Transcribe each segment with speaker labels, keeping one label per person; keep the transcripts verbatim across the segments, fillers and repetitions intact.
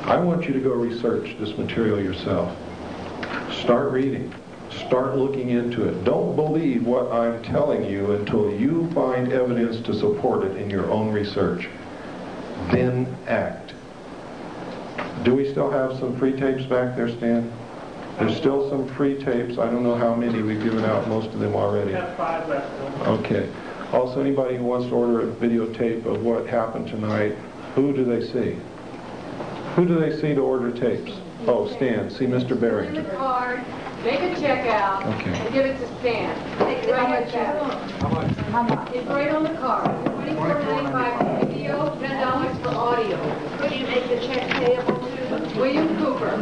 Speaker 1: I want you to go research this material yourself. Start reading. Start looking into it. Don't believe what I'm telling you until you find evidence to support it in your own research. Then act. Do we still have some free tapes back there, Stan? There's still some free tapes. I don't know how many. We've given out most of them already.
Speaker 2: We have five left.
Speaker 1: Okay. Also, anybody who wants to order a videotape of what happened tonight, who do they see? Who do they see to order tapes? Oh, Stan. See Mister Barrington.
Speaker 3: Put in the card, make a check out,
Speaker 1: Okay.
Speaker 3: and give it to Stan. Take it right at that.
Speaker 4: How much?
Speaker 3: How much? It's right on the card. twenty-four ninety-five for video, ten dollars for audio. Who do you make the check payable to? William Cooper.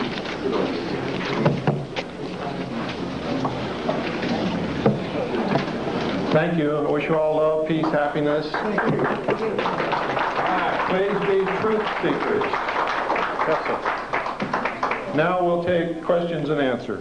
Speaker 1: Thank you. I wish you all love, peace, happiness. Please be truth seekers. Yes, sir. Now we'll take questions and answers.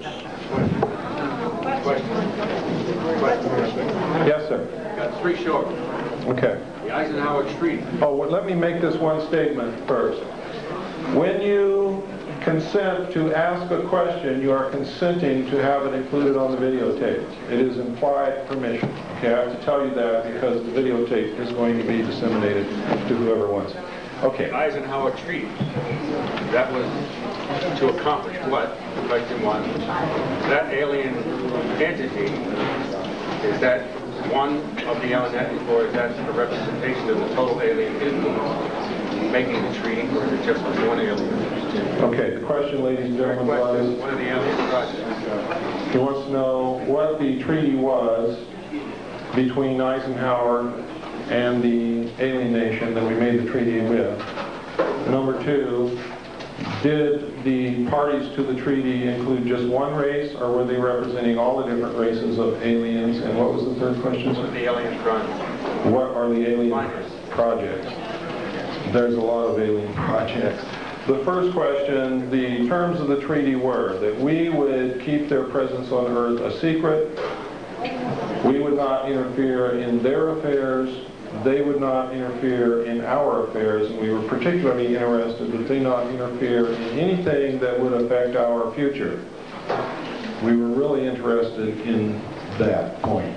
Speaker 1: Yes, sir.
Speaker 4: Got three short.
Speaker 1: Okay.
Speaker 4: The Eisenhower Treaty.
Speaker 1: Oh, well, let me make this one statement first. When you consent to ask a question, you are consenting to have it included on the videotape. It is implied permission. Okay, I have to tell you that because the videotape is going to be disseminated to whoever wants it. Okay.
Speaker 4: The Eisenhower Treaty. That was to accomplish what? Question one. That alien entity, is that one of the alien, or is that a representation of the total alien influence making the treaty, or is it just one alien?
Speaker 1: Okay, the question, ladies and gentlemen, was...
Speaker 4: One of the alien projects.
Speaker 1: He wants to know what the treaty was between Eisenhower and the alien nation that we made the treaty with. Number two, did the parties to the treaty include just one race, or were they representing all the different races of aliens? And what was the third question?
Speaker 4: What are the alien projects?
Speaker 1: What are the alien projects? There's a lot of alien projects. The first question, the terms of the treaty were that we would keep their presence on Earth a secret. We would not interfere in their affairs. They would not interfere in our affairs. And we were particularly interested that they not interfere in anything that would affect our future. We were really interested in that point.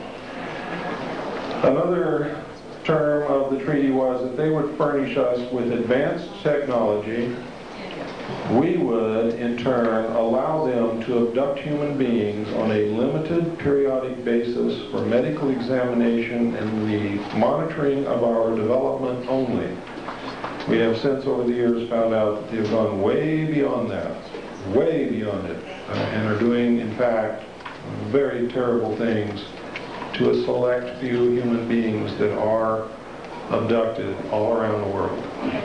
Speaker 1: Another term of the treaty was that they would furnish us with advanced technology. We would, in turn, allow them to abduct human beings on a limited periodic basis for medical examination and the monitoring of our development only. We have since, over the years, found out that they have gone way beyond that, way beyond it, uh, and are doing, in fact, very terrible things to a select few human beings that are abducted all around the world.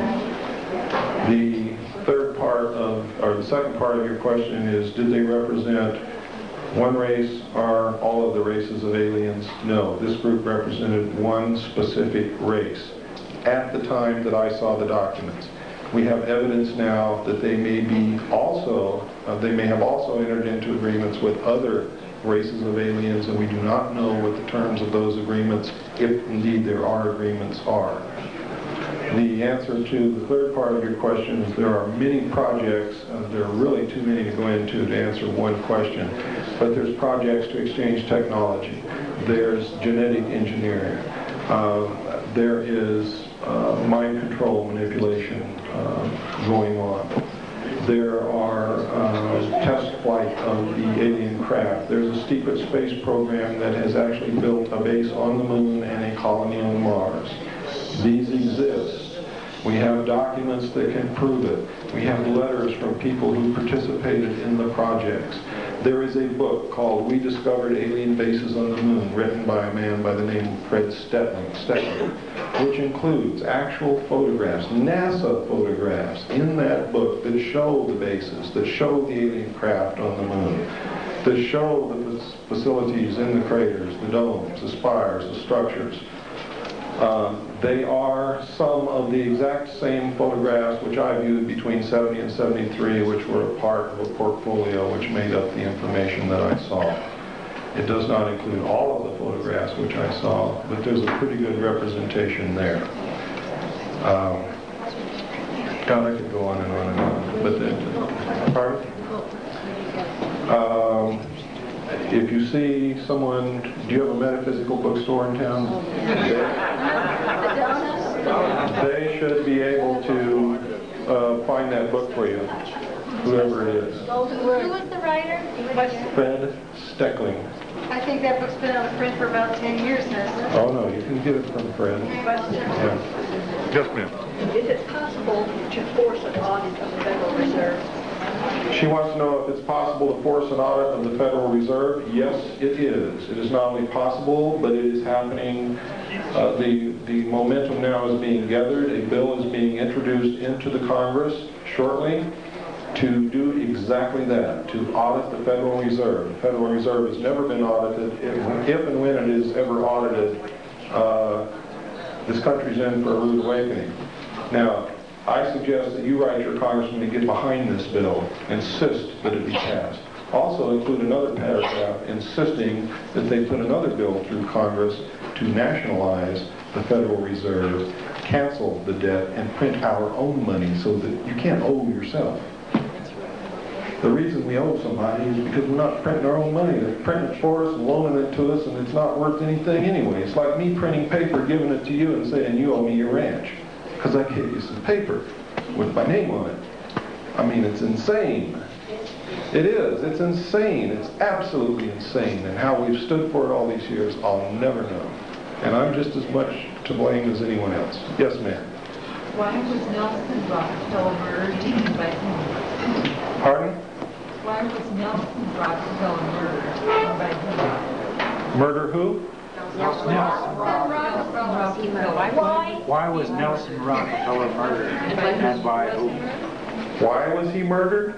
Speaker 1: The third part of, or the second part of your question is, did they represent one race or all of the races of aliens? No, this group represented one specific race at the time that I saw the documents. We have evidence now that they may be also, uh, they may have also entered into agreements with other races of aliens, and we do not know what the terms of those agreements, if indeed there are agreements, are. The answer to the third part of your question is there are many projects. Uh, there are really too many to go into to answer one question. But there's projects to exchange technology. There's genetic engineering. Uh, there is uh, mind control manipulation uh, going on. There are uh, test flight of the alien craft. There's a secret space program that has actually built a base on the moon and a colony on Mars. These exist. We have documents that can prove it. We have letters from people who participated in the projects. There is a book called We Discovered Alien Bases on the Moon, written by a man by the name of Fred Stettler, which includes actual photographs, NASA photographs in that book that show the bases, that show the alien craft on the moon, that show the facilities in the craters, the domes, the spires, the structures. Uh, they are some of the exact same photographs which I viewed between seventy and seventy-three, which were a part of a portfolio which made up the information that I saw. It does not include all of the photographs which I saw, but there's a pretty good representation there. Um, God, I could go on and on and on. But then, pardon? Um, if you see someone, do you have a metaphysical bookstore in town? They should be able to uh, find that book for you, whoever it is.
Speaker 3: Who was the writer?
Speaker 1: Fred Steckling.
Speaker 3: I think that book's been out of print for about ten years now.
Speaker 1: Oh no, you can get it from Fred. Yeah.
Speaker 2: Yes, ma'am.
Speaker 5: Is it possible to force an audit of the Federal Reserve?
Speaker 1: She wants to know if it's possible to force an audit of the Federal Reserve. Yes, it is. It is not only possible, but it is happening. Uh, the, the momentum now is being gathered. A bill is being introduced into the Congress shortly to do exactly that, to audit the Federal Reserve. The Federal Reserve has never been audited. If, if and when it is ever audited, uh, this country's in for a rude awakening. Now, I suggest that you write your congressman to get behind this bill, insist that it be passed. Also include another paragraph insisting that they put another bill through Congress to nationalize the Federal Reserve, cancel the debt, and print our own money so that you can't owe yourself. The reason we owe somebody is because we're not printing our own money. They're printing it for us and loaning it to us, and it's not worth anything anyway. It's like me printing paper, giving it to you, and saying you owe me your ranch because I gave you some paper with my name on it. I mean, it's insane. It is. It's insane. It's absolutely insane. And how we've stood for it all these years, I'll never know. And I'm just as much to blame as anyone else. Yes, ma'am.
Speaker 6: Why was Nelson Rockefeller murdered even by whom?
Speaker 1: Pardon?
Speaker 6: Why was Nelson Rockefeller murdered by whom?
Speaker 1: Murder who?
Speaker 6: Nelson Rockefeller.
Speaker 5: Why?
Speaker 2: Why was Nelson Rockefeller murdered, and by whom?
Speaker 1: Why was he murdered?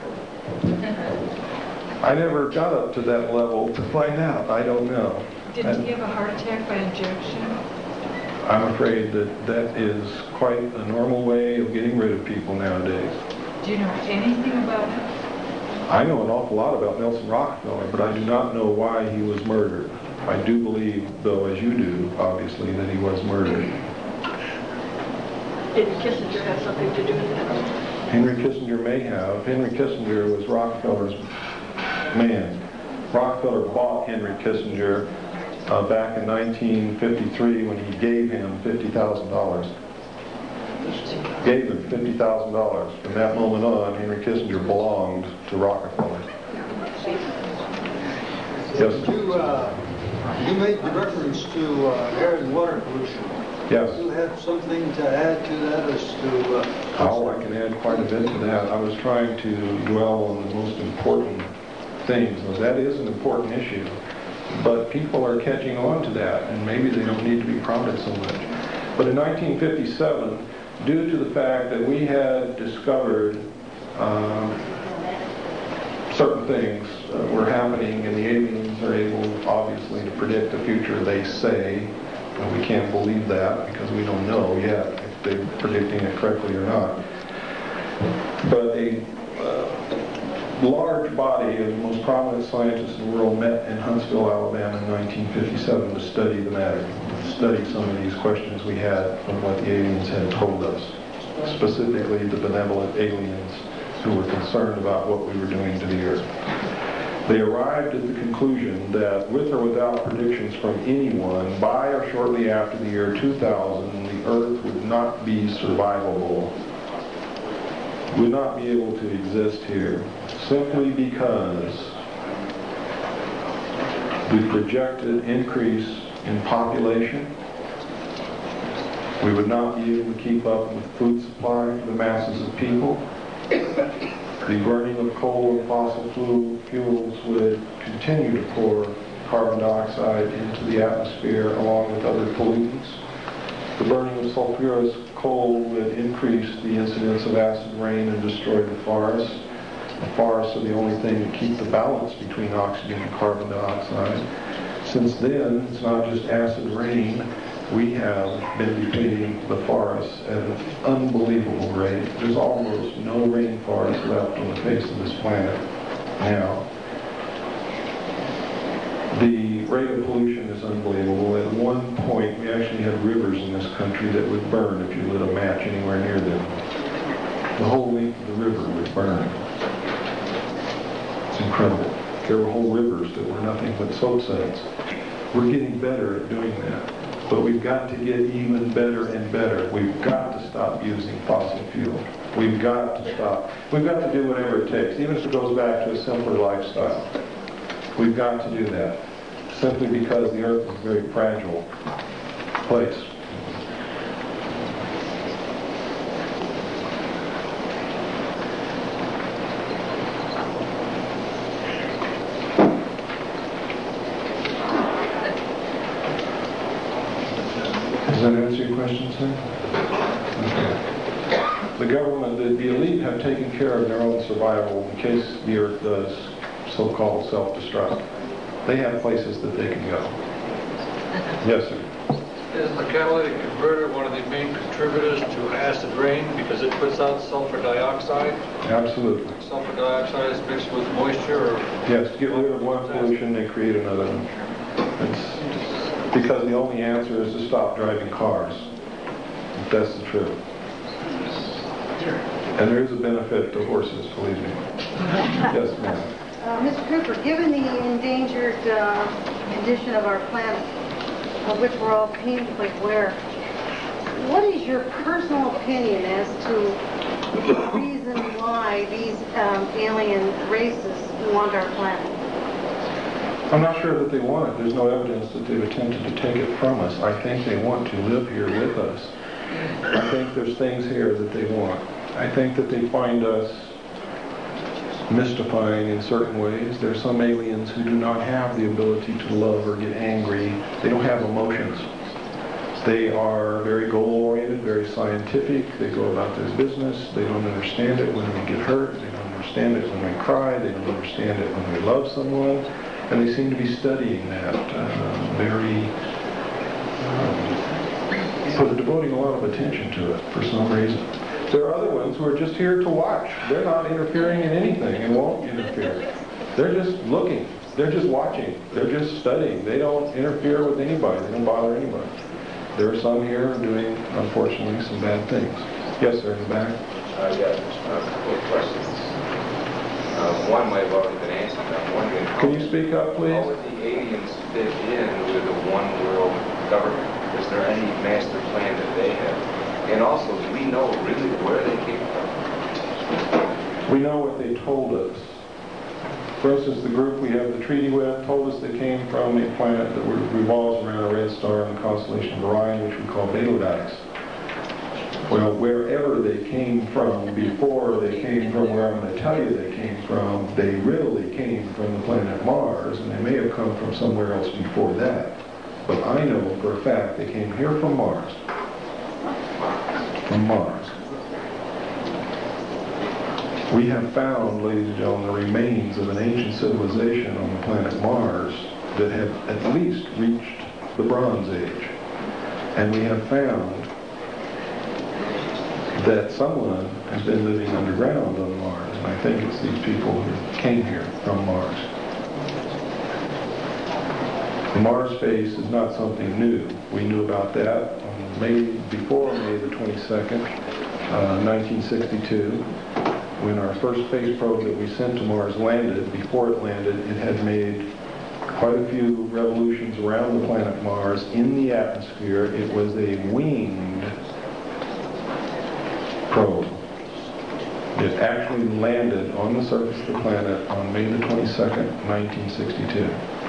Speaker 1: I never got up to that level to find out. I don't know.
Speaker 6: Didn't he have a heart attack by injection?
Speaker 1: I'm afraid that that is quite a normal way of getting rid of people nowadays.
Speaker 6: Do you know anything about him?
Speaker 1: I know an awful lot about Nelson Rockefeller, but I do not know why he was murdered. I do believe, though, as you do, obviously, that he was murdered.
Speaker 5: Did Kissinger have something to do with that?
Speaker 1: Henry Kissinger may have. Henry Kissinger was Rockefeller's man. Rockefeller bought Henry Kissinger uh, back in nineteen fifty-three when he gave him fifty thousand dollars. Gave him fifty thousand dollars. From that moment on, Henry Kissinger belonged to Rockefeller. Yes?
Speaker 7: You, uh, you made the reference to uh, air and water pollution.
Speaker 1: Yes.
Speaker 7: Do you have something to add to that as to... Uh,
Speaker 1: Oh, I can add quite a bit to that. I was trying to dwell on the most important things. Now, that is an important issue, but people are catching on to that, and maybe they don't need to be prodded so much. But in nineteen fifty-seven, due to the fact that we had discovered um, certain things uh, were happening, and the aliens are able, obviously, to predict the future, they say. And we can't believe that because we don't know yet if they're predicting it correctly or not. But a uh, large body of the most prominent scientists in the world met in Huntsville, Alabama in nineteen fifty-seven to study the matter, to study some of these questions we had from what the aliens had told us, specifically the benevolent aliens who were concerned about what we were doing to the earth. They arrived at the conclusion that with or without predictions from anyone, by or shortly after the year two thousand, the earth would not be survivable, would not be able to exist here, simply because the projected increase in population, we would not be able to keep up with food supply for the masses of people. The burning of coal and fossil fuels would continue to pour carbon dioxide into the atmosphere along with other pollutants. The burning of sulfurous coal would increase the incidence of acid rain and destroy the forests. The forests are the only thing that keep the balance between oxygen and carbon dioxide. Since then, it's not just acid rain. We have been depleting the forests at an unbelievable rate. There's almost no rainforest left on the face of this planet now. The rate of pollution is unbelievable. At one point, we actually had rivers in this country that would burn if you lit a match anywhere near them. The whole length of the river was burned. It's incredible. There were whole rivers that were nothing but soap suds. We're getting better at doing that. But we've got to get even better and better. We've got to stop using fossil fuel. We've got to stop. We've got to do whatever it takes, even if it goes back to a simpler lifestyle. We've got to do that, simply because the earth is a very fragile place. Does that answer your question, sir? Okay. The government, the, the elite have taken care of their own survival in case the earth does so-called self-destruct. They have places that they can go. Yes, sir.
Speaker 8: Is the catalytic converter one of the main contributors to acid rain because it puts out sulfur dioxide?
Speaker 1: Absolutely.
Speaker 8: Sulfur dioxide is mixed with moisture? Or
Speaker 1: yes, to get rid of one pollution, they create another one. It's because the only answer is to stop driving cars. That's the truth. And there is a benefit to horses, believe me. Yes, ma'am.
Speaker 3: Uh, Mister Cooper, given the endangered uh, condition of our planet, of which we're all painfully aware, what is your personal opinion as to the reason why these um, alien races want our planet?
Speaker 1: I'm not sure that they want it. There's no evidence that they've attempted to take it from us. I think they want to live here with us. I think there's things here that they want. I think that they find us mystifying in certain ways. There are some aliens who do not have the ability to love or get angry. They don't have emotions. They are very goal-oriented, very scientific. They go about their business. They don't understand it when we get hurt. They don't understand it when we cry. They don't understand it when we love someone. And they seem to be studying that uh, very, um, so they're devoting a lot of attention to it for some reason. There are other ones who are just here to watch. They're not interfering in anything and won't interfere. They're just looking. They're just watching. They're just studying. They don't interfere with anybody. They don't bother anybody. There are some here doing, unfortunately, some bad things. Yes, sir, in the back.
Speaker 9: Uh, yeah, a couple of questions. Uh, one might have already been answered. I'm wondering, how,
Speaker 1: can you speak up, please?
Speaker 9: How would the aliens fit in with a one-world government? Is there any master plan that they have? And also, do we know really where they came from?
Speaker 1: We know what they told us. For instance, the group we have the treaty with told us they came from a planet that revolves around a red star in the constellation of Orion, which we call Betelgeuse. Well, wherever they came from before they came from where I'm going to tell you they came from, they really came from the planet Mars, and they may have come from somewhere else before that. But I know for a fact they came here from Mars. From Mars. We have found, ladies and gentlemen, the remains of an ancient civilization on the planet Mars that had at least reached the Bronze Age. And we have found that someone has been living underground on Mars, and I think it's these people who came here from Mars. The Mars phase is not something new. We knew about that on May, before May the twenty-second, uh, nineteen sixty-two, when our first space probe that we sent to Mars landed. Before it landed, it had made quite a few revolutions around the planet Mars in the atmosphere. It was a winged probe. It actually landed on the surface of the planet on May the twenty-second, nineteen sixty-two.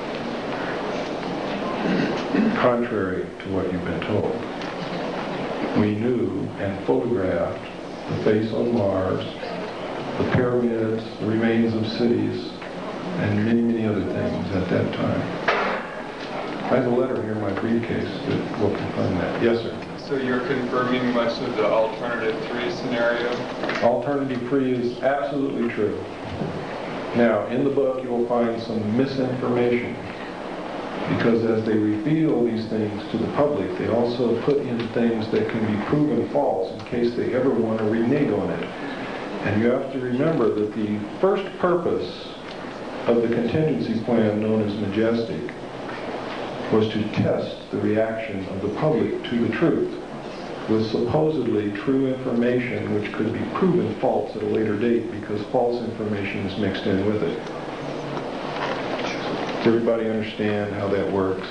Speaker 1: Contrary to what you've been told. We knew and photographed the face on Mars, the pyramids, the remains of cities, and many, many other things at that time. I have a letter here in my briefcase that will confirm that. Yes, sir.
Speaker 10: So you're confirming much of the alternative three scenario?
Speaker 1: Alternative three is absolutely true. Now, in the book, you will find some misinformation, because as they reveal these things to the public, they also put in things that can be proven false in case they ever want to renege on it. And you have to remember that the first purpose of the contingency plan known as Majestic was to test the reaction of the public to the truth. with supposedly true information which could be proven false at a later date because false information is mixed in with it. Does everybody understand how that works?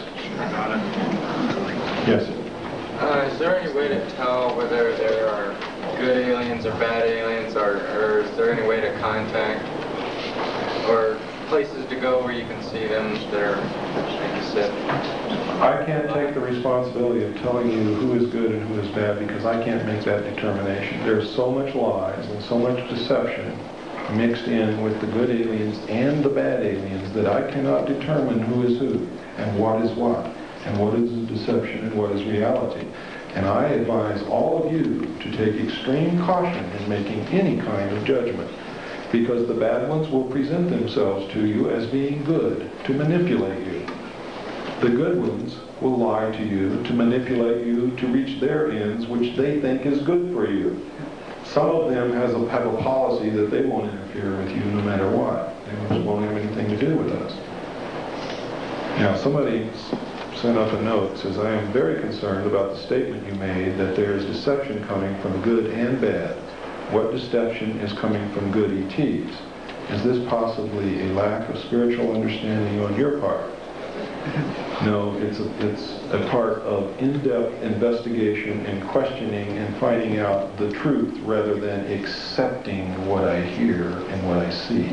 Speaker 1: Yes.
Speaker 10: Uh, is there any way to tell whether there are good aliens or bad aliens, or, or is there any way to contact or places to go where you can see them that are, like you said?
Speaker 1: I can't take the responsibility of telling you who is good and who is bad because I can't make that determination. There's so much lies and so much deception mixed in with the good aliens and the bad aliens that I cannot determine who is who and what is what and what is deception and what is reality. And I advise all of you to take extreme caution in making any kind of judgment, because the bad ones will present themselves to you as being good to manipulate you. The good ones will lie to you to manipulate you to reach their ends, which they think is good for you. Some of them has a, have a policy that they won't interfere with you no matter what. They just won't have anything to do with us. Now, somebody sent up a note, says, I am very concerned about the statement you made that there is deception coming from good and bad. What deception is coming from good E Ts? Is this possibly a lack of spiritual understanding on your part? No, it's a, it's a part of in-depth investigation and questioning and finding out the truth rather than accepting what I hear and what I see.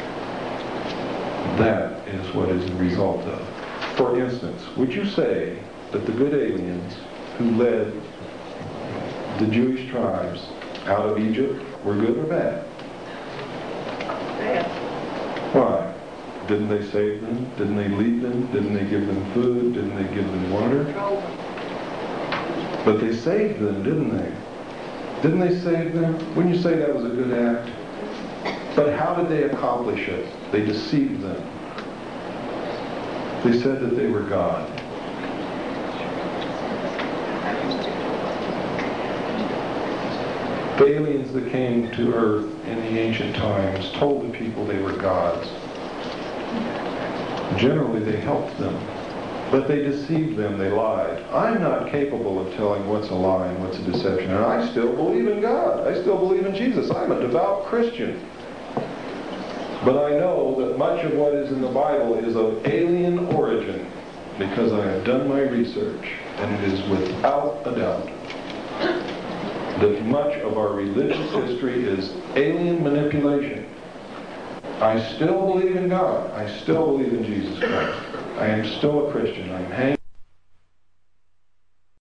Speaker 1: That is what is the result of. For instance, would you say that the good aliens who led the Jewish tribes out of Egypt were good or bad?
Speaker 5: Bad.
Speaker 1: Why? Didn't they save them? Didn't they lead them? Didn't they give them food? Didn't they give them water? But they saved them, didn't they? Didn't they save them? Wouldn't you say that was a good act? But how did they accomplish it? They deceived them. They said that they were God. The aliens that came to earth in the ancient times told the people they were gods. Generally, they helped them, but they deceived them, they lied. I'm not capable of telling what's a lie and what's a deception, and I still believe in God. I still believe in Jesus. I'm a devout Christian. But I know that much of what is in the Bible is of alien origin because I have done my research, and it is without a doubt that much of our religious history is alien manipulation. I still believe in God. I still believe in Jesus Christ. I am still a Christian. I'm hanging